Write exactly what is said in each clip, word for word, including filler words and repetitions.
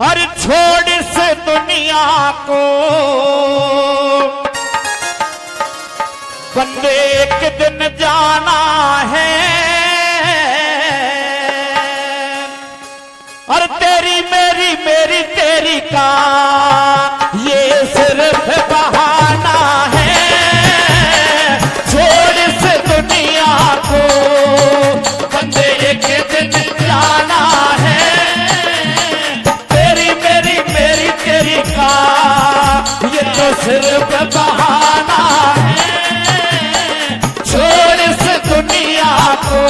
हर छोड़ इस दुनिया को बंदे एक दिन जाना है। और तेरी मेरी मेरी तेरी का ये सिर्फ बहाना है। छोड़ इस दुनिया को बंदे एक दिन जाना है। तेरी मेरी मेरी तेरी का ये तो सिर्फ बहाना है। छोड़ इस दुनिया को।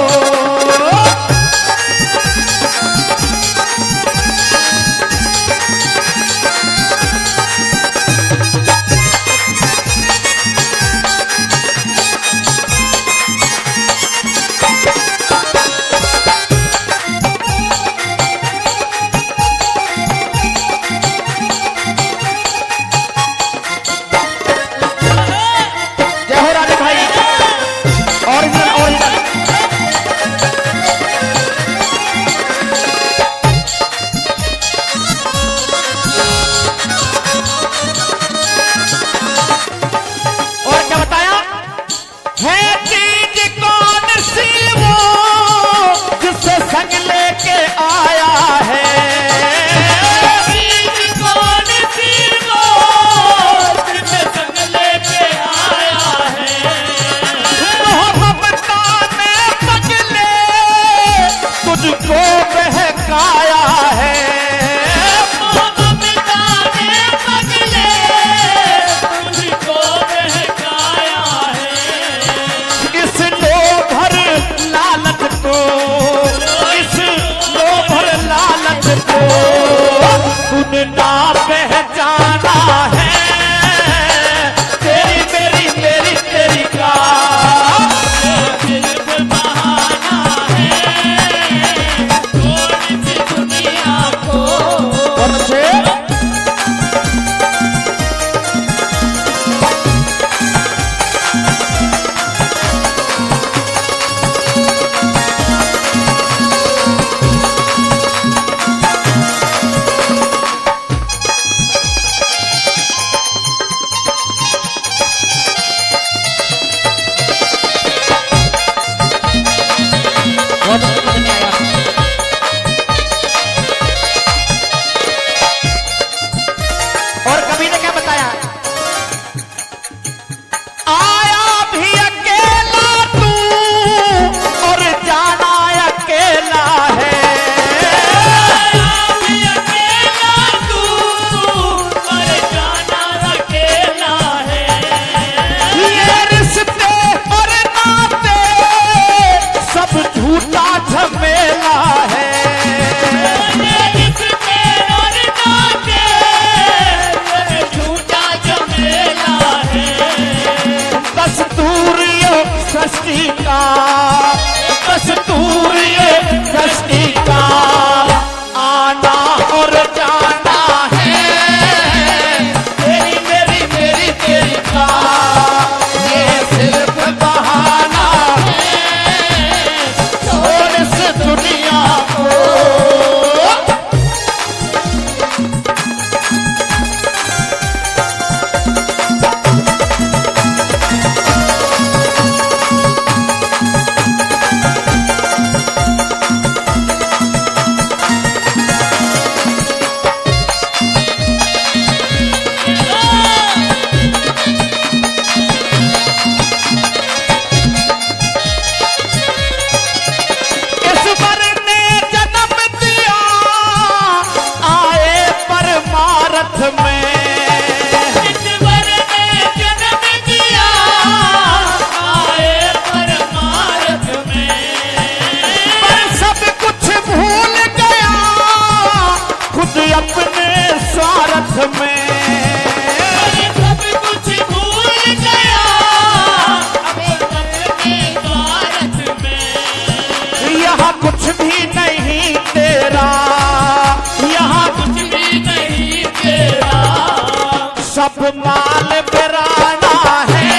सब माल बिराना है,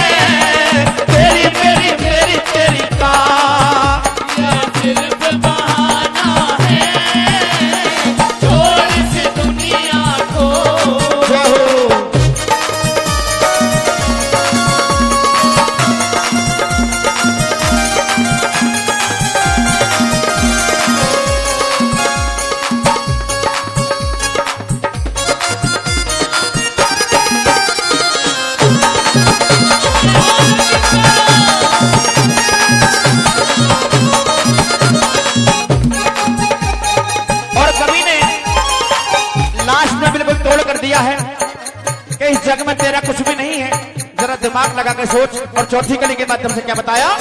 तेरी मेरी मेरी तेरी का यह सिर्फ बहाना है। छोड़ दिया है कि इस जग में तेरा कुछ भी नहीं है, जरा दिमाग लगा के सोच। और चौथी कली के माध्यम से क्या बताया?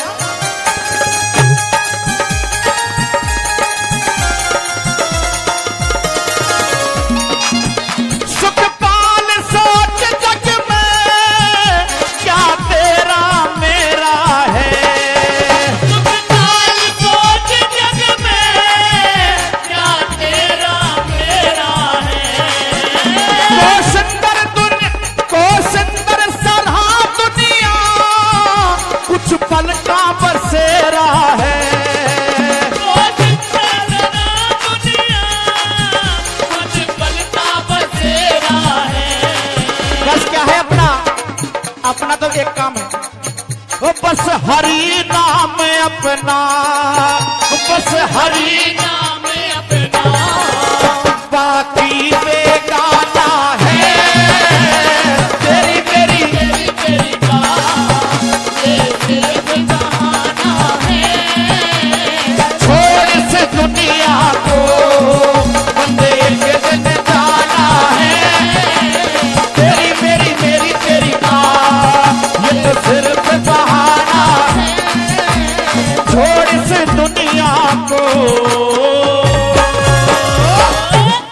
सुखपाल सोच जग में क्या तेरा मेरा है, सुखपाल सोच जग में क्या तेरा मेरा है। को सुंदर दुनिया को सुंदर सरा दुनिया कुछ पल का बसेरा है। अपना तो एक काम है, वो बस हरि नाम अपना, बस हरि नाम